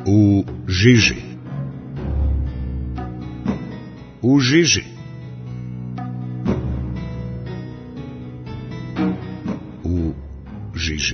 U žiži. U žiži. U žiži.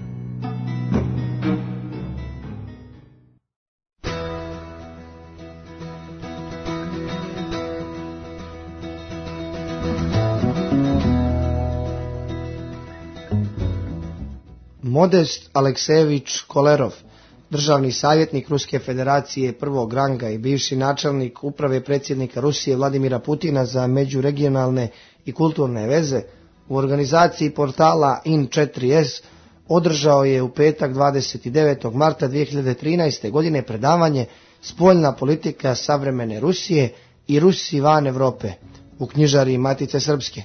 Modest Aleksejević Kolerov, državni savjetnik Ruske federacije prvog ranga i bivši načelnik uprave predsjednika Rusije Vladimira Putina za međuregionalne i kulturne veze, u organizaciji portala In4S održao je u petak 29. marta 2013. godine predavanje Spoljna politika savremene Rusije i Rusi van Europe u knjižari Matice Srpske.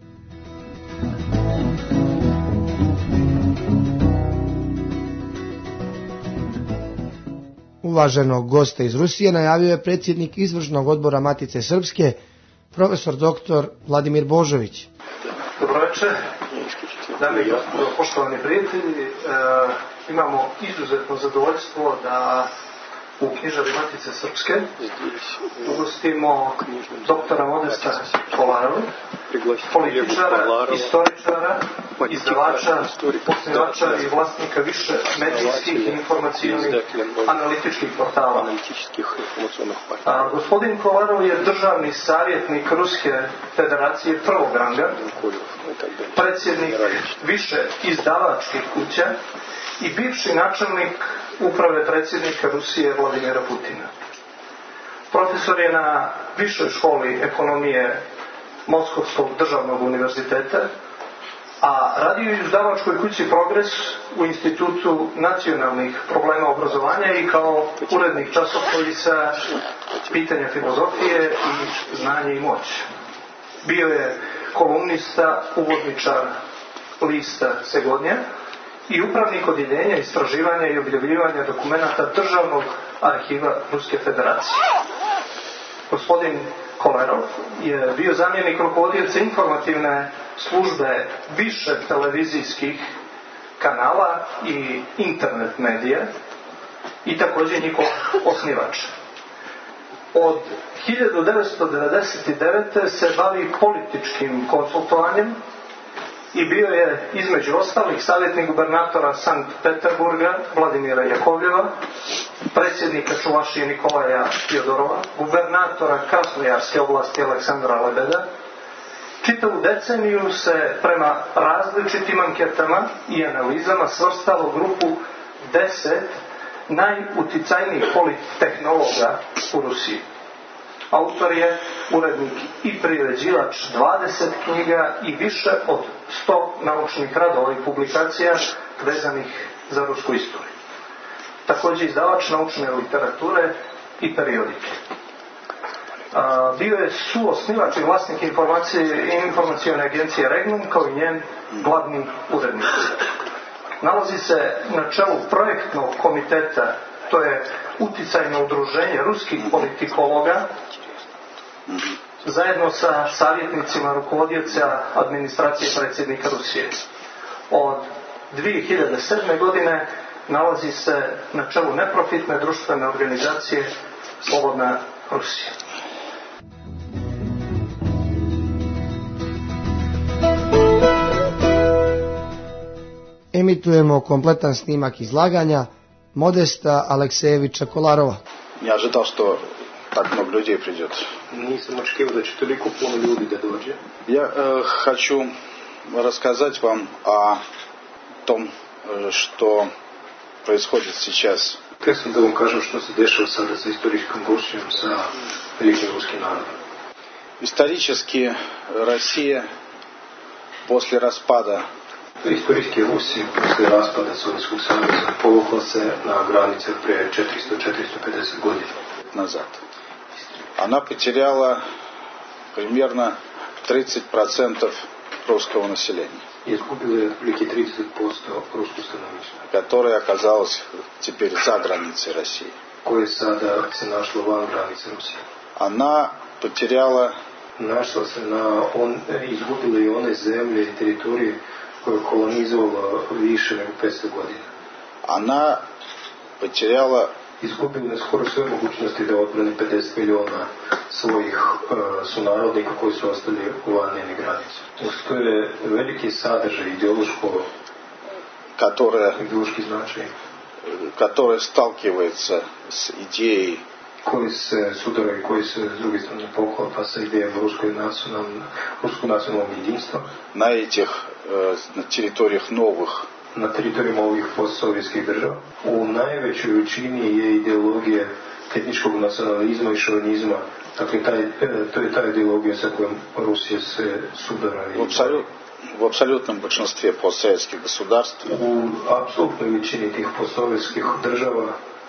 Uvaženog gosta iz Rusije najavio je predsjednik izvršnog odbora Matice Srpske, profesor dr. Vladimir Božović. Dobro večer, dame i gospodo, poštovani prijatelji. Imamo izuzetno zadovoljstvo da u knjižari Matice Srpske ugostimo doktora Modesta Kolarova, političara, istoričara, izdavača, osnivača i vlasnika više medijskih i informacijnih analitičkih portala. Gospodin Kolarov je državni savjetnik Ruske federacije prvog ranga, predsjednik više izdavačkih kuća i bivši načelnik uprave predsjednika Rusije Vladimira Putina. Profesor je na višoj školi ekonomije Moskovskog državnog univerziteta, a radio je u izdavačkoj kući Progres u Institutu nacionalnih problema obrazovanja i kao urednik časopisa Pitanja filozofije i Znanje i moć. Bio je kolumnista, uvodničar lista Segodnja i upravnik odjeljenja istraživanja i objavljivanja dokumenata Državnog arhiva Ruske federacije. Gospodin Kolerov je bio zamjenik rukovodioca informativne službe više televizijskih kanala i internet medija i također njihov osnivač. Od 1999. se bavi političkim konsultovanjem i bio je između ostalih savjetnik gubernatora Sankt Peterburga Vladimira Jakovljeva, predsjednika Čuvašije Nikolaja Fjodorova, gubernatora Krasnojarske oblasti Aleksandra Lebeda. Čitavu deceniju se prema različitim anketama i analizama svrstalo u grupu 10 najuticajnijih polittehnologa u Rusiji. Autor je urednik i priređivač 20 knjiga i više od 100 naučnih radova i publikacija vezanih za rusku istoriju. Također izdavač naučne literature i periodike. Bio je suosnivač i vlasnik informacione agencije Regnum kao i njen glavni urednik. Nalazi se na čelu projektnog komiteta, to je uticajno udruženje ruskih politikologa, zajedno sa savjetnicima rukovodioca administracije predsjednika Rusije. Od 2007. godine nalazi se na čelu neprofitne društvene organizacije Slobodna Rusija. Emitujemo kompletan snimak izlaganja Modesta Aleksejevića Kolarova. Не ожидал, что так много людей придет. Nisam očekivao da će toliko puno ljudi da dođe. Я хочу рассказать вам о том, что происходит сейчас. Htio sam da vam kažem što se dešava sada sa istorijskom Rusijom, sa velikim ruskim narodom. Исторически Россия после распада Istorijski Rusija posle raspada Sovjetskog saveza povukla se na granice pre 400-450 godina назад. Она потеряла примерно 30% русского населения, izgubila je otprilike 30% ruskog stanovništva, которое оказалось теперь за границей России. koje sada se našlo van granice Rusije. Она потеряла Našla se izgubila i one zemlje i teritorije koje je kolonizovala više nego 500 godina. Она потеряла izgubili skoro sve mogućnosti da odbrani 50 miliona svojih sunarodnika koji su ostali van njenih granica. To je veliki sadržaj ideološki značaj, который сталкивается с идеей koji se sudaraju, koji se s druge strane poklapa sa idejom ruskog nacionalnog jedinstva на этих на территориях новых na teritorijama ovih postsovjetskih država. U najvećoj većini je ideologija etničkog nacionalizma i šovinizma. Dakle, to je ta ideologija sa kojom Rusija se sudara. В абсолютном большинстве постсоветских государств u apsolutnoj većini tih postsovjetskih država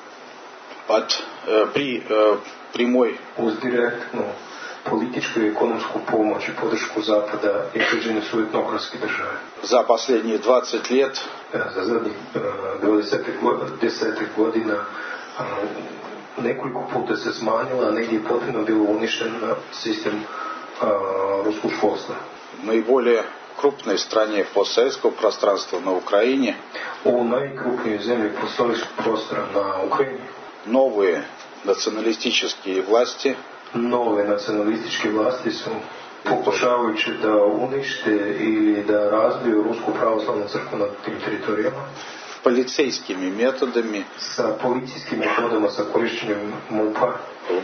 при прямой uz direktnu političku i ekonomsku pomoć i podršku Zapada izgrađene su etnokratske države. За последние 20 лет Za zadnjih 10 godina nekoliko puta se smanjila, a negdje je potpuno bilo uništen sistem ruskog školstva. наиболее крупной стране постсоветского пространства на Украине U najkrupnijoj zemlji postsovjetskog prostora na Ukrajini новые националистические власти nove nacionalističke vlasti su pokušavajući da unište ili da razbiju Rusku pravoslavnu crkvu na tim teritorijama полицейскими методами sa policijskim metodama, sa korišćenjem MUP-a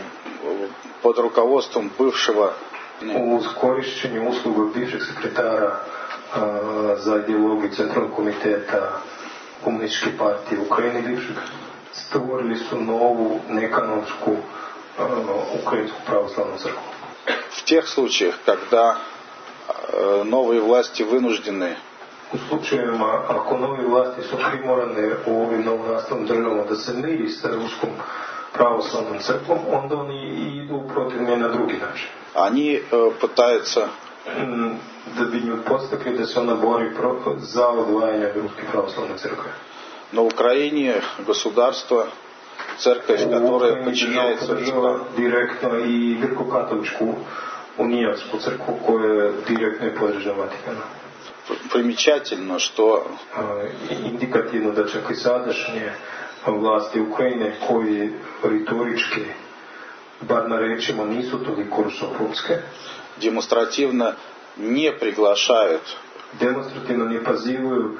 под руководством бывшего uz korišćenje usluga bivšeg sekretara za ideologiju Centralnog komiteta Komunističke partije Ukrajine bivšeg, stvorili su novu nekanonsku Украинскую православную церковь. В тех случаях, когда новые власти вынуждены U slučajevima, ako nove vlasti su primorane u ovim novonastalim državama da se miri sa Ruskom pravoslavnom crkvom, onda oni idu protiv nje na drugi način. они пытаются Da bi nju podstakli da se ona bori za odvajanje od Ruske pravoslavne crkve. на Украине государство, церковь, которая подчиняется direktno i grko-katoličku unijansku crkvu koja je direktno i podređena Vatikanu. Примечательно, что Indikativno da čak i sadašnje vlasti Ukrajine koji retorički, bar na rečima, nisu toliko rusofobske, демонстративно не приглашают demonstrativno ne pozivuju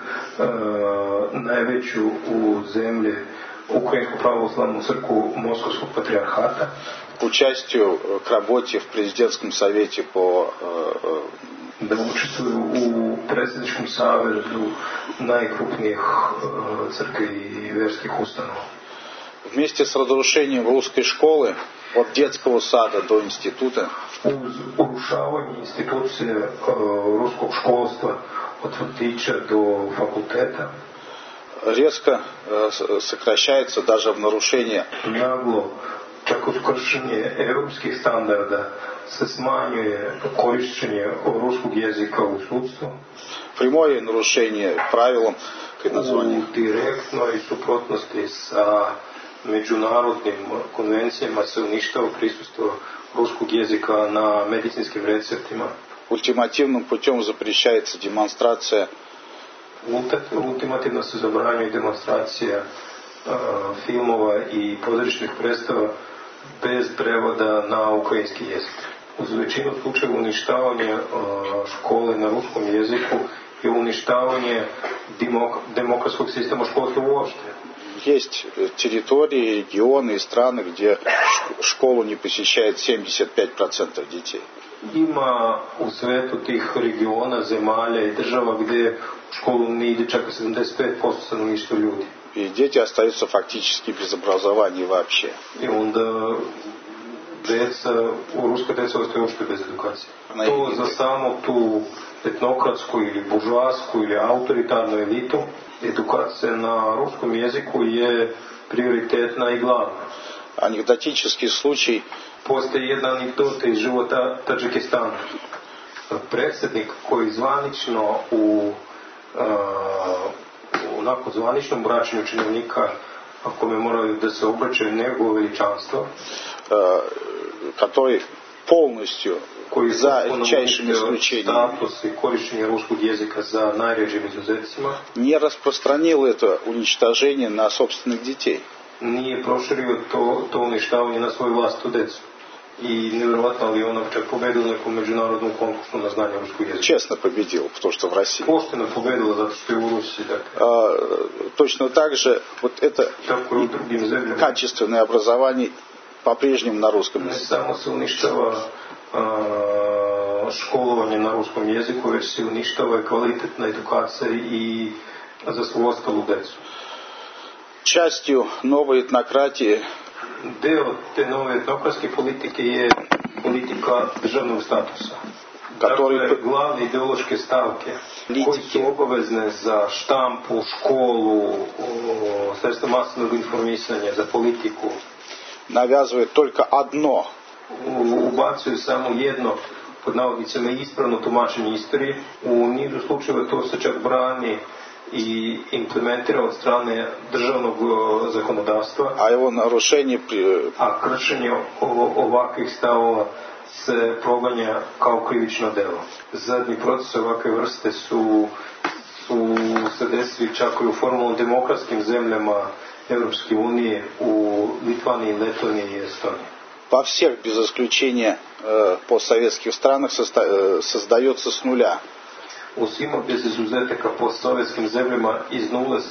najveću u zemlji Ukrajinsku pravoslavnu crkvu Moskovskog patrijarhata к участию к работе в президентском совете по da učestvuju u predsjedničkom savezu najkrupnijih crkvi i vjerskih ustanova. вместе с разрушением русской школы от детского сада до института Uz urušavanje institucije ruskog školstva od vrtića do fakulteta резко сокращается даже в нарушение naglo, čak uz kršenje europskih standarda, se smanjuje korišćenje ruskog jezika u sudstvu. прямое нарушение правилам как название U direktnoj suprotnosti sa međunarodnim konvencijama se uništava prisustvo ruskog jezika na medicinskim receptima. ультимативным путем запрещается демонстрация Ultimativno se zabranjuje demonstracija filmova i pozorišnih predstava bez prevoda na ukrajinski jezik. Uz većinu slučajeva uništavanje škole na ruskom jeziku i uništavanje demokratskog sistema školstva uopšte. Есть территории, регионы и страны, где школу не посещает 75% детей. Ima u svetu tih regiona, zemalja i država gdje u školu ne ide čak 75% stanovništva ljudi. И дети остаются фактически без образования вообще. I onda ruska deca ostaje uopšte bez edukacije. To za samo tu etnokratsku ili buržoasku ili autoritarnu elitu edukacija na ruskom jeziku je prioritetna i glavna. Анекдотический случай. Postoji jedna anegdota iz života Tadžikistana. Predsjednik koji zvanično u onako zvaničnom bračenju činovnika, ako me moraju da se obraćaju njegovo veličanstvo, который полностью за редчайшими исключениями статус и korišćenje ruskog jezika za najređim izuzecima, не распространил это уничтожение на собственных детей. nije proširio to uništavanje na svoju vlastitu decu. I nevjerovatno, ali on čak pobedio nekom međunarodnom konkursu на знание русского языка. Честно победил, потому что в России. Поšteno победила, zato što je u Rusiji. Точно так же вот это качественное образование по-прежнему на русском языке. Не само се uništava školovanje na ruskom jeziku, već se uništava i kvalitetna edukacija i za svu ostalu decu. Частью новой этнократии Deo te nove etnokratske politike je politika državnog statusa. Dakle, glavne ideološke stavke koje su obavezne za štampu, školu, sredstva masovnog informisanja, za politiku. Навязывает только одно. Ubacuju samo jedno, pod navodnicima, ispravno tumačenje istorije. U nizu slučajeva to se čak brani i implementira od strane državnog zakonodavstva. A kršenje ovakvih stavova se proganja kao krivično delo. Zadnji proces ovakve vrste su se desili čak i u formalno demokratskim zemljama Europske unije, u Litvaniji, Letoniji i Estoniji. Во всех, без исключения, постсоветских странах создается с нуля. U svima bez izuzetaka postsovjetskim zemljama iz nule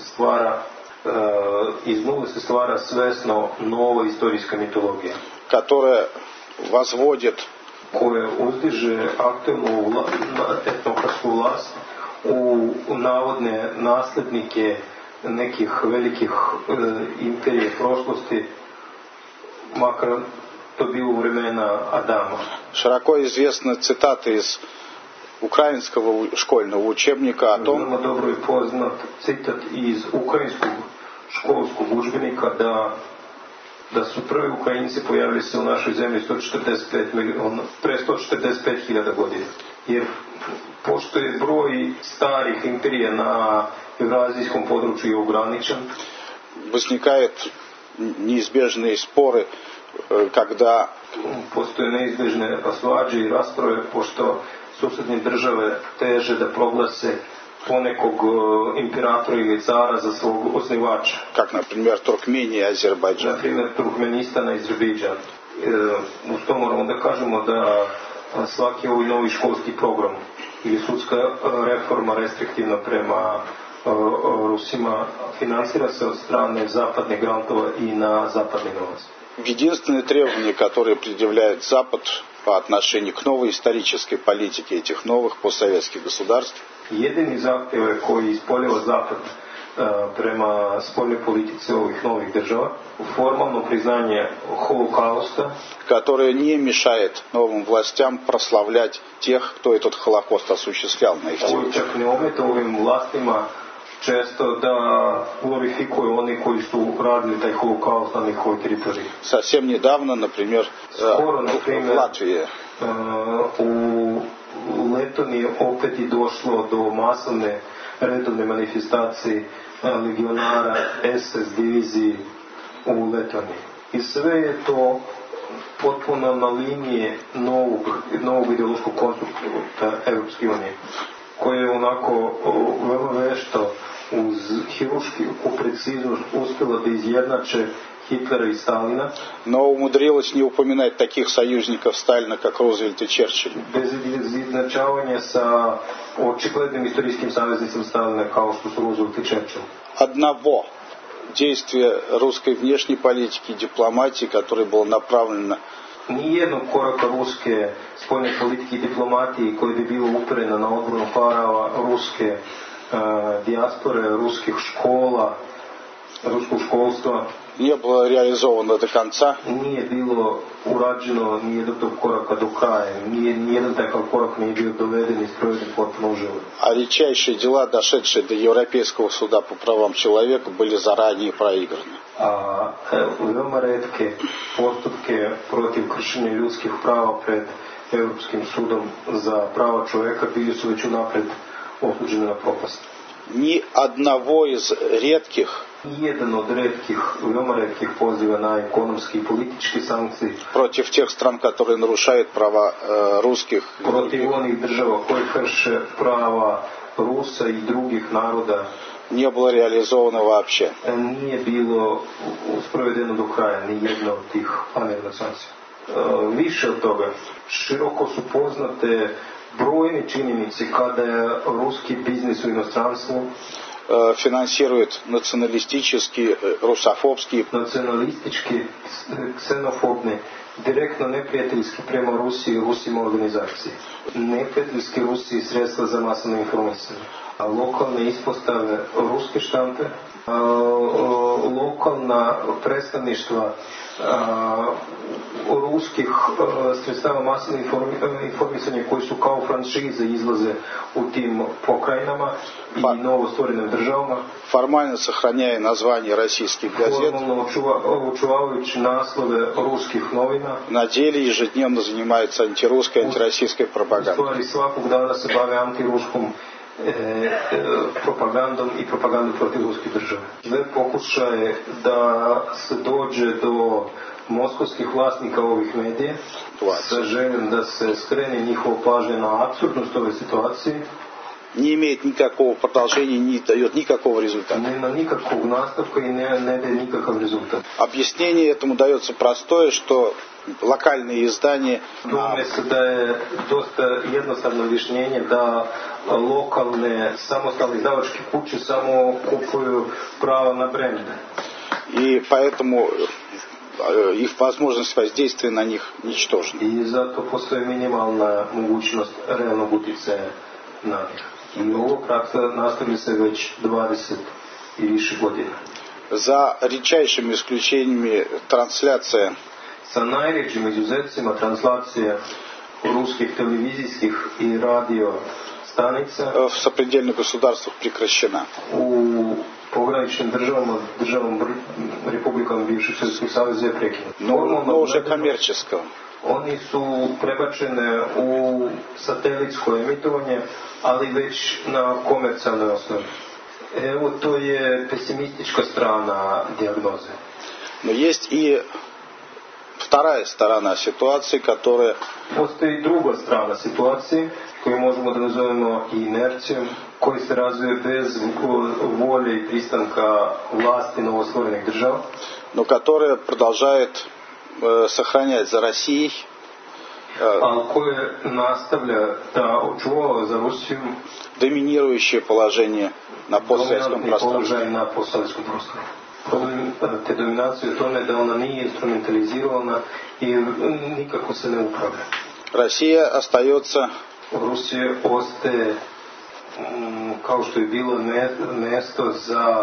se stvara svesno nova istorijska mitologija. Которая возводит, koja uzdiže aktualnu etnokratsku vlast u navodne nasljednike nekih velikih imperija prošlosti, makar to bilo u vremena Adama. Широко известны цитаты из украинского школьного учебника о том, veoma dobro je poznat citat iz ukrajinskog školskog udžbenika da su prvi Ukrajinci pojavili se u našoj zemlji pre 145.000 godina. Jer pošto je broj starih imperija na евразийском području je ograničen, возникают неизбежные споры, когда postoje neizbježne svađe i rasprave, pošto susedne države teže da proglase ponekog imperatora ili cara za svog osnivača. Как, например, Туркмения и Азербайджан. Например, Turkmenistan i Azerbejdžan. Uz to moramo da kažemo da svaki ovaj novi školski program ili sudska reforma restriktivna prema Rusima finansira se od strane zapadnih grantova i na zapadni novac. Единственное требование, которое предъявляет Запад по отношению к новой исторической политике этих новых постсоветских государств, jedini zahtjev koji ispoljava Zapad prema spoljnoj politici ovih novih država, formalno priznanje Холокауста, которое не мешает новым властям прославлять тех, кто этот Холокост осуществлял на их территории. Čak ne ometa ovim vlastima često da glorifikuju oni koji su radili taj Holokaust na njihovoj teritoriji. Совсем недавно, например, в Латвии. U Letoniji opet je došlo do masovne redovne manifestacije legionara SS diviziji u Letoniji. I sve je to potpuno na liniji novog ideološkog konstrukta Europske unije, koje je onako veoma vešto uz hiruršku preciznost uspjela da izjednače Hitlera и Сталина. Но умудрилась не упоминать таких союзников Сталина, как Рузвельт и Черчилль. Без изначавanja sa očiglednim istorijskim saveznicima Stalina kao što su Рузвельт и Черчилль. Одного действия русской внешней политики и дипломатии, которое было направлено nijednog koraka ruske spoljne politike i diplomatije koje bi bilo upereno na odbranu prava ruske dijaspore, ruskih škola, ruskog školstva не было реализовано до конца. Nije bilo urađeno nijednog tog koraka do kraja. Nijedan takav korak nije bio doveden i sproveden potpuno u život. А редчайшие дела, дошедшие до Европейского суда по правам человека, были заранее проиграны. A veoma retke postupke protiv kršenja ljudskih prava pred Europskim sudom za prava čovjeka bili su već unapred osuđeni na propast. ни одного из редких Jedan od veoma retkih poziva na ekonomske i političke sankcije против тех стран, которые нарушают права русских, protiv onih država koje krše prava Rusa i drugih naroda не было реализовано вообще. nije bilo sprovedeno do kraja ni jedna od tih panelna sankcija. Više od toga, široko su poznate brojne činjenice kada je ruski biznis u inostranstvu финансирует националистические, русофобские, nacionalistički, ksenofobne, direktno neprijateljski prema Rusiji i Rusima organizacije. Neprijateljski Rusiji sredstva za masovno informisanje. Lokalne ispostave ruske štampe, lokalna predstavništva ruskih sredstava masovnog informisanja koji su kao franšize izlaze u tim pokrajinama i novostvorenim državama. Формально сохраняя название российских газет, Formalno očuvavajući naslove ruskih novina. на деле ежедневно занимаются антирусской, антироссийской U пропагандой. stvari svakog dana se bave antiruskom propagandom i propagandom protiv ruske države. Sve pokušaje da se dođe do moskovskih vlasnika ovih medija sa željom da se skrene njihova pažnja na apsurdnost ove situacije, Не имеет никакого продолжения, не дает никакого результата. nema nikakvog nastavka i ne daje nikakav rezultat. Объяснение этому дается простое, что локальные издания Tome se daje dosta jednostavno objašnjenje da lokalne samostalne izdavačke kuće samo kupuju prava na brende. и поэтому их возможность воздействия на них ничтожна. I zato postoji minimalna mogućnost realnog utjecaja na njih. I ovo praksa nastavlja se već 20 i više godina. За редчайшими исключениями трансляция Sa najređim izuzecima translacija ruskih televizijskih i radio stanica в сопредельных государствах прекращена. u pograničnim državama republikama bivšeg Sovjetskog saveza je prekinuta. Но уже коммерческого. Oni su prebačene u satelitsko emitovanje, ali već na komercijalnoj osnovi. Evo, to je pesimistička strana dijagnoze. Но есть и вторая сторона ситуации, которая Postoji druga strana situacije, koju možemo da nazovemo i inercijom, koji se razvije bez volje i pristanka vlasti novostvorenih država, но которая продолжает сохранять за Россией ali koje nastavlja da očuvava za Rusiju доминирующее положение на постсоветском dominantni пространстве. položaj na postsovjetskom prostoru. Problem te dominacije u tome da ona nije instrumentalizirana i nikako se ne upravlja. Россия остается Rusija ostaje kao što je bilo mjesto za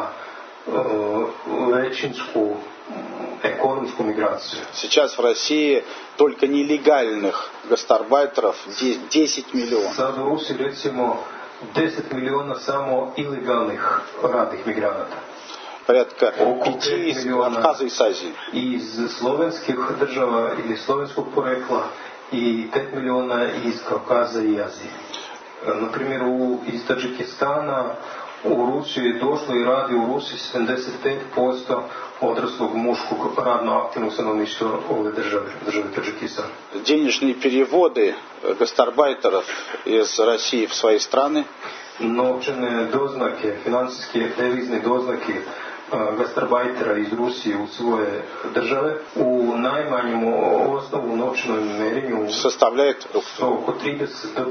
većinsku ekonomsku migraciju. сейчас в России только нелегальных гастарбайтеров 10 миллионов. Sad u Rusiji recimo 10 miliona samo ilegalnih radnih migranata. Порядка Около 5 5 из миллионов. Кавказа и с Азии. Iz slovenskih država ili slovenskog porekla i 5 miliona iz Kavkaza i Azije. Na primjer, iz Tadžikistana u Rusiju je došlo i radi u Rusiji 75% odraslog muškog radno aktivnog stanovništva ove države Tadžikistan. Денежные переводы гастарбайтеров из России в свои страны Novčane doznake, financijske devizne doznake gastarbajtera iz Rusije u svoje države u najmanjem osnovu novčanom mjerenju составляет oko 30 do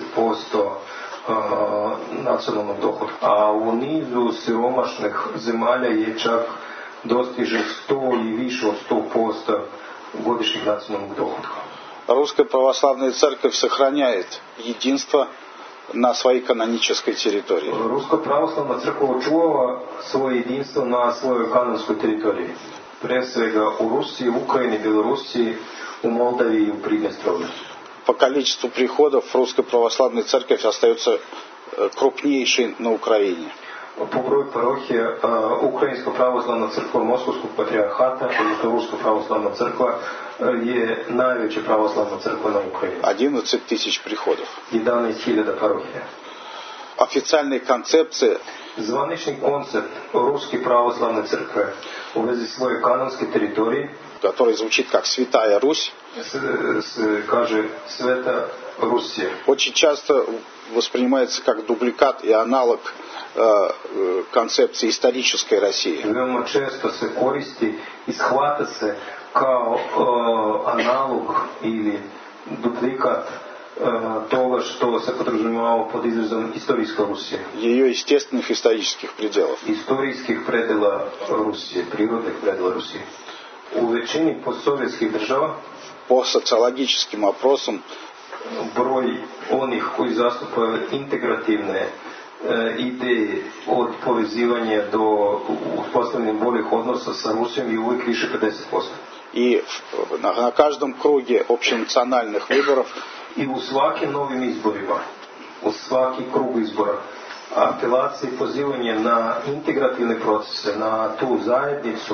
50% nacionalnog dohotka. A u nizu siromašnih zemalja je čak dostiže 100 i više od 100% godišnjeg nacionalnog dohotka. Русская православная церковь сохраняет единство на своей канонической территории. Ruska pravoslavna crkva očuva svoje jedinstvo na svojoj kanonskoj teritoriji. Pre svega u Rusiji, Ukrajini, Bjelorusiji, u Moldaviji i u Pridnjestrovlju. По количеству приходов русская православная церковь остается крупнейшей на Украине. Po broju parohija, Ukrajinska pravoslavna crkva Moskovskog patrijarhata, odnosno Ruska pravoslavna crkva, je najveća pravoslavna crkva na Ukrajini. 11 000 приходов. 11.000 parohija. официальной концепции Zvanični koncept Ruske pravoslavne crkve u vezi svoje kanonske teritorije, который звучит как «Святая Русь», se kaže Sveta Rusija. очень часто воспринимается как дубликат и аналог концепции исторической России. Veoma često se koristi i shvata se kao analog ili duplikat toga što se podrazumijevalo pod izrazom istorijska Rusija. Ее естественных исторических пределов. Istorijskih predela Rusije, prirodnih predela Rusije. U većini postsovjetskih država По социологическим опросам broj onih koji zastupaju integrativne ideje od povezivanja do uspostavljanja boljih odnosa sa Rusijom je uvijek više 50%. и на каждом круге общенациональных выборов I u svakim novim izborima, u svaki krug izbora, apelacije i pozivanje na integrativne procese, na tu zajednicu,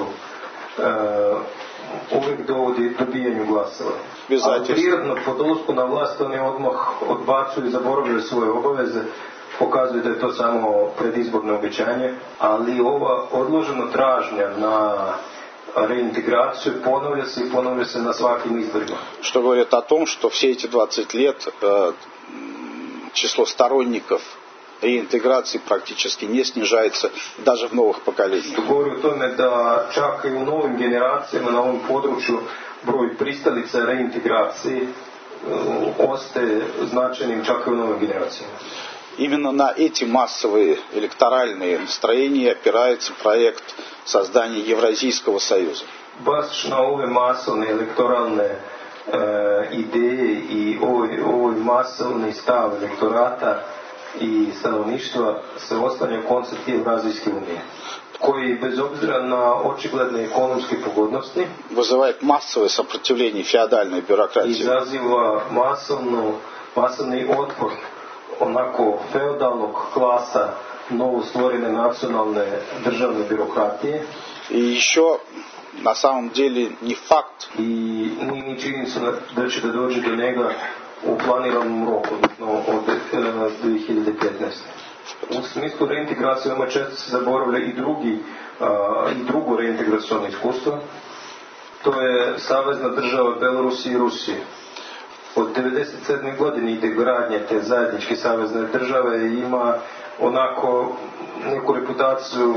uvijek dovodi dobijanju glasova. Ali prirodno po dolasku na vlast oni odmah odbacuju i zaboravljaju svoje obaveze, pokazuju da je to samo predizborno obećanje, ali ova odložena tražnja na реинтеграцию понавlja se na svakim izborima. Что говорит о том, что все эти 20 лет число сторонников реинтеграции практически не снижается даже в новых поколениях. Što govori o tome da čak i u novim generacijama na ovom području broj pristalica reintegracije ostaje značajnim čak i u novim generacijama. Именно на эти массовые электоральные настроения опирается проект создания Евразийского союза. Baš na ove masovne elektoralne ideje i ovoj masovni stav elektorata i stanovništva se oslanja koncept Evrazijske unije, koji bez obzira na očigledne ekonomske pogodnosti вызывает массовое сопротивление феодальной бюрократии. Izaziva masovni otpor onako feudalnog klasa novostvorene nacionalne državne birokratije. И еще на самом деле не факт, I nije ni činjenica da će da dođe do njega u planiranom roku, odnosno od 2015. U smislu reintegracije veoma često se zaboravlja i drugo reintegracijono iskustvo. To je savezna država Belorusije i Rusije. Od 1997. godine ide gradnje te zajedničke savezne države i ima onako neku reputaciju,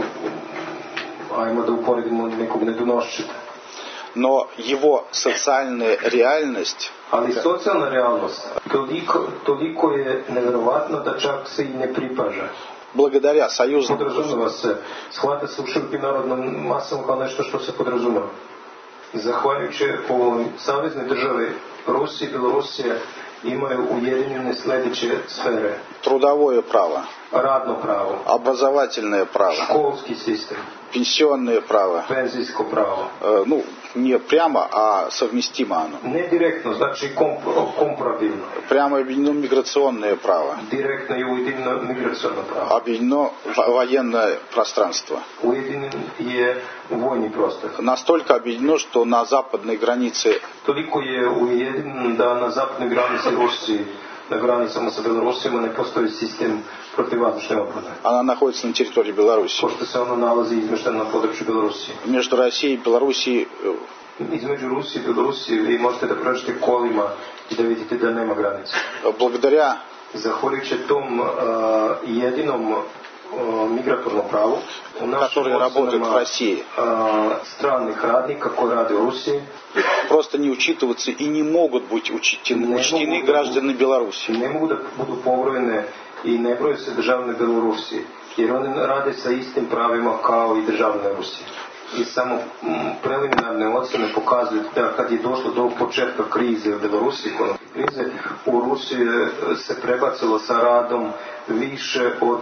ajmo da uporedimo, nekog nedonošćeta. но его социальная реальность Ali socijalna realnost toliko je nevjerovatna da čak se i ne pripaža. благодаря союзным Podrazumeva se, shvata se u širokim narodnom masama kao nešto što se podrazumeva. Zahvaljujući ovoj saveznoj državi Rusiji i Belorusije imaju ujedinjene sljedeće sfere. трудовое право, Radno pravo, образовательное право, školski sistem, пенсионное право. penzijsko pravo. Ну, не прямо, а совместимо оно. Ne direktno, znači komparabilno. Прямо объединено миграционное право, Direktno je ujedinjeno migraciono pravo. объединено военное пространство. Ujedinjen je vojni prostor. Настолько объединено, что на западной границе Toliko je ujedinjen da na zapadnoj granici Rusiji, na granicama sa Belorusijama ne postoji sistem protivvazdušne obrane. она находится на территории Беларуси. Pošto se ono nalazi izmešteno na području Belorusije. Между Россией и Белоруссией Između Rusije i Belorusije vi možete da prođete kolima i da vidite da nema granice. благодаря Zahvaljujući tom jedinom migratornom pravu u našim которые работают в ocenama России, stranih radnika koji rade u Rusiji просто не учитываются и не могут быть учтены граждане Беларуси. ne mogu da budu pobrojene i ne broje se državne Belorusije, jer oni rade sa istim pravima kao i državne Rusije. I samo preliminarne ocjene pokazuju da kad je došlo do početka krize u Belorusiji, ekonomske krize, u Rusiji se prebacilo sa radom više od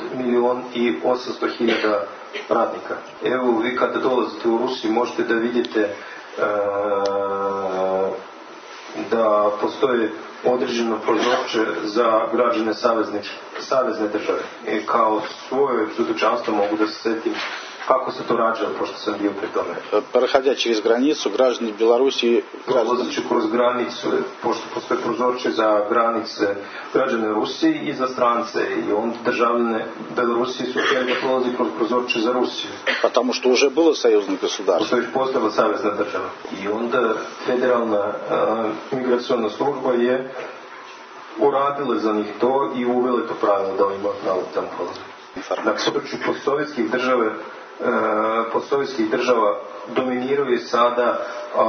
1.800.000 radnika. Evo, vi kada dolazite u Rusiju možete da vidite da postoje određeno prozorče za građane savezne države. I kao svoje svjedočanstvo mogu da se sjetim kako se to rađalo, pošto sam bio pri tome. Проходя через границу, граждане Белоруссии, Prolazeći kroz granicu, pošto postoje prozorče za granice građane Rusije i za strance, i onda državljane Belorusije su htjeli da prolazi kroz prozorče za Rusiju. потому что уже было союзное государство. Pošto je već postala savezna država. I onda federalna migraciona služba je uradila za njih to i uvele to pravilo da ima pravo tamo prolazi. Na području postsovjetskih država dominiruje sada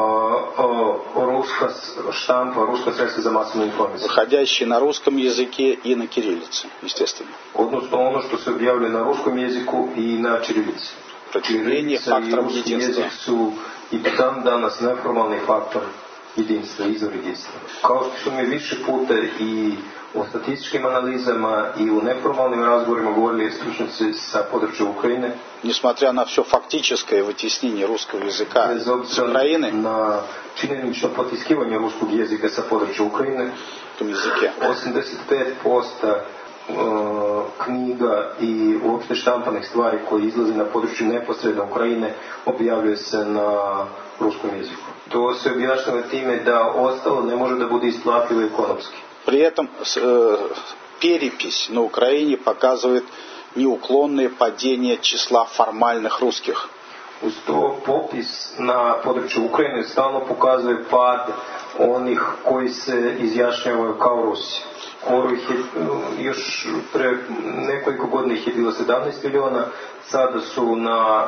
ruska štampa, ruska sredstva za masovnu informaciju. Выходящие на русском языке и на кириллице, естественно. Odnosno ono što se objavljuje na ruskom jeziku i na čirilici. Protivljenje faktorom jedinstva. Jezik su i dan danas neformalni faktor jedinstva, izvor jedinstva. Kao što su mi više puta i u statističkim analizama i u neformalnim razgovorima govorili stručnjaci sa područja Ukrajine. Несмотря на все фактическое вытеснение русского языка Bez с obzira Украины, na činjenično potiskivanje ruskog jezika sa područja Ukrajine, в том языке, 85% knjiga i uopšte štampanih stvari koje izlazi na području neposredne Ukrajine objavljuje se na ruskom jeziku. To se objašnjava time da ostalo ne može da bude isplativo ekonomski. при этом перепись на Украине показывает неуклонное падение числа формальных русских. Uz to popis na području Ukrajine stalno pokazuje pad onih koji se izjašnjavaju kao Rusi. Još pre nekoliko godina ih je bilo 17 miliona, sada su na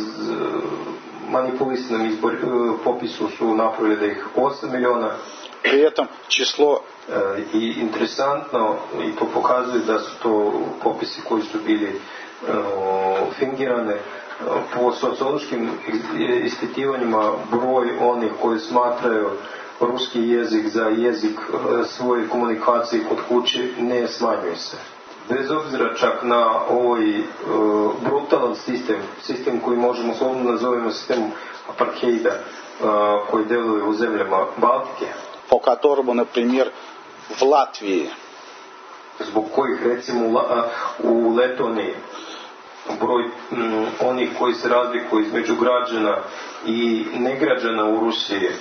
manipulisanom popisu su napravili da ih 8 miliona. При этом čисло I interesantno, i to pokazuje da su to popisi koji su bili fingirane. Po sociološkim ispitivanjima broj onih koji smatraju ruski jezik za jezik svoje komunikacije kod kuće ne smanjuje se. Bez obzira čak na ovaj brutalan sistem koji možemo slobodno nazovemo sistemom apartheida koji deluje u zemljama Baltike, по которому, например, в Латвии zbog kojih recimo u Letoniji broj onih koji se razlikuju između građana i negrađana u Rusiji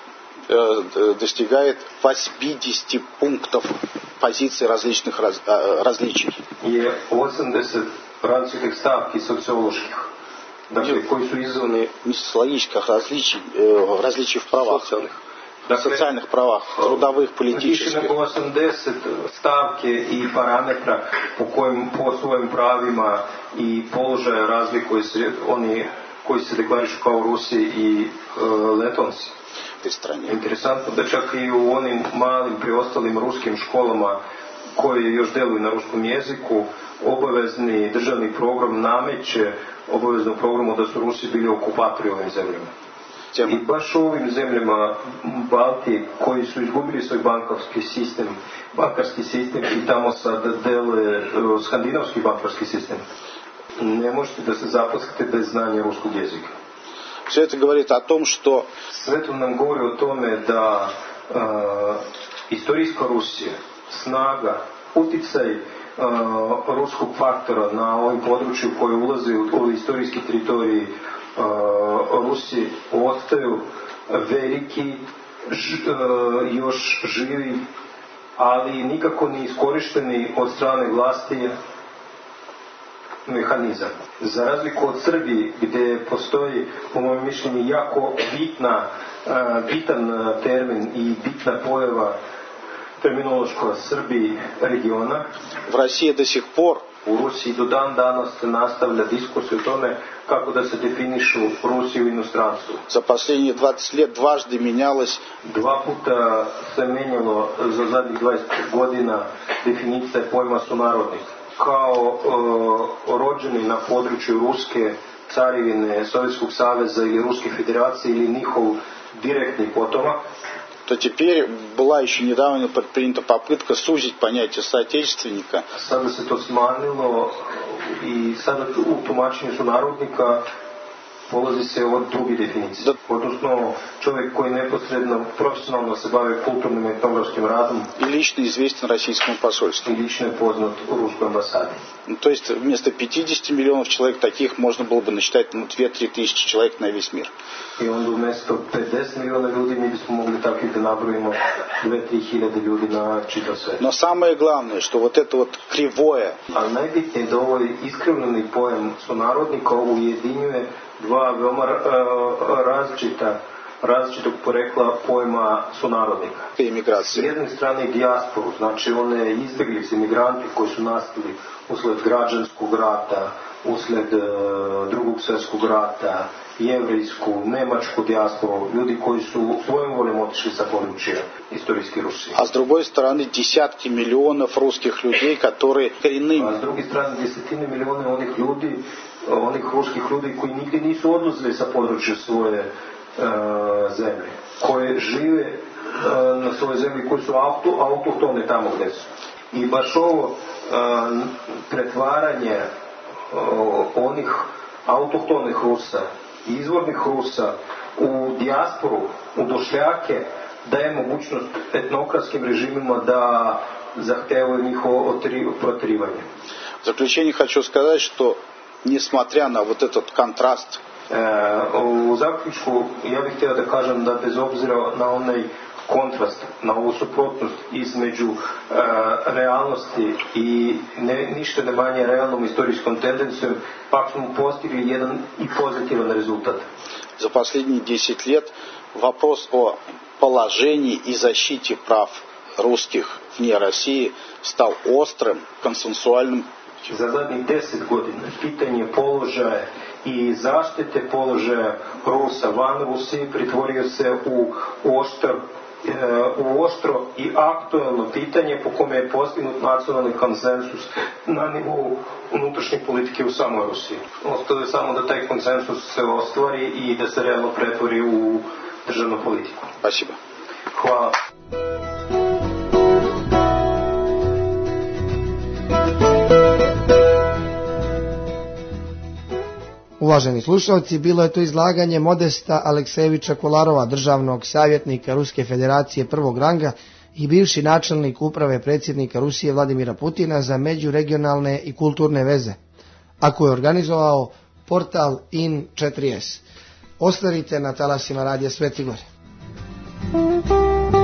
достигает 80 пунктов позиций различных различий. je 80 različitih stavki socioloških, dakle, koji su izvani социологических различий в правах, социальных правах, трудовых, политических. Nego 80 stavke i parametra po svojim pravima i položaju razlikuju se oni koji se deklarišu kao Rusi i Letonci. Interesantno da čak i u onim malim preostalim ruskim školama koje još deluju na ruskom jeziku, obavezni državni program nameće obaveznom programu da su Rusi bili okupatori ovim zemljama. I baš u ovim zemljama Baltije koji su izgubili svoj bankarski sistem i tamo sad deluje skandinavski bankarski sistem, ne možete da se zaposlite bez znanja ruskog jezika. Все это говорит о том, что Sve to nam govori o tome da istorijska Rusija, snaga, uticaj ruskog faktora na ovim području koje ulaze u istorijski teritoriji Rusije ostaju veliki, još živi, ali nikako ni iskorišteni od strane vlasti mehanizam. Za razliku od Srbije, gdje postoji, po mojem mišljenju, jako bitan termin i bitna pojava terminološka Srbiji regiona, в России до сих пор u Rusiji do dan danas se nastavlja diskusija o tome kako da se definišu Rusiju u inostranstvu. За последние 20 лет дважды менялось. Dva puta se menjalo za zadnjih 20 godina definicija pojma sunarodnik. Kao rođeni na području Ruske carevine, Sovjetskog saveza ili Ruske federacije ili njihov direktni potomak, то теперь была еще недавно предпринята попытка сузить понятие соотечественника. Sada se to smanjilo i sada u tumačenju sunarodnika polazi se od druge definicije. Odnosno, čovjek koji neposredno, profesionalno se bavi kulturnim i etnografskim radom. И лично известен российскому посольству. I lično je poznat u Ruskoj ambasadi. То есть вместо 50 миллионов человек таких можно было бы насчитать 2-3 тысячи человек на весь мир. I onda umjesto 50 miliona ljudi mi bismo mogli takvih da nabrojimo 2-3 hiljade ljudi na čitav svijet. Но самое главное, что вот это вот кривое. Ali najbitnije je da ovaj iskrivljeni pojam sunarodnika ujedinjuje dva veoma različitog porekla pojma sunarodnika. S jedne strane dijasporu, znači one izbjeglice, imigranti koji su nastali usled građanskog rata, usled drugog svjetskog rata, jevrijsku, nemačku dijasporu, ljudi koji su svojom voljom otišli sa područja istorijske Rusije. А с другой стороны, десятки миллионов русских людей, которые коренными. A s druge strane, desetine miliona onih ruskih ljudi koji nigdje nisu odlazili sa područja svoje zemlje, koje žive na svojoj zemlji, koji su autohtone tamo gdje su. I baš ovo pretvaranje onih autohtonih Rusa, izvornih Rusa u dijasporu, u došljake, daje mogućnost etnokratskim režimima da zahtevaju njihovo protirivanje. В заключение хочу сказать, что несмотря на вот этот контраст, u zaključku ja bih htio da kažem da bez obzira na onaj kontrast, na ovu suprotnost između realnosti i ništa ne manje realnom istorijskom tendencijom, pak smo postigli jedan i pozitivan rezultat. За последние 10 лет вопрос о положении и защите прав русских вне России стал острым, консенсуальным. Za zadnjih 10 godina pitanje položaja i zaštite položaja Rusa van Rusije pretvorio se u oštro i aktuelno pitanje po kome je postignut nacionalni konsensus na nivou unutrašnje politike u samoj Rusiji. Ostalo je samo da taj konsensus se ostvari i da se realno pretvori u državnu politiku. Спасибо. Hvala. Uvaženi slušalci, bilo je to izlaganje Modesta Aleksejevića Kolarova, državnog savjetnika Ruske federacije prvog ranga i bivši načelnik uprave predsjednika Rusije Vladimira Putina za međuregionalne i kulturne veze, a koju je organizovao portal IN4S. Ostanite na talasima Radija Svetogor.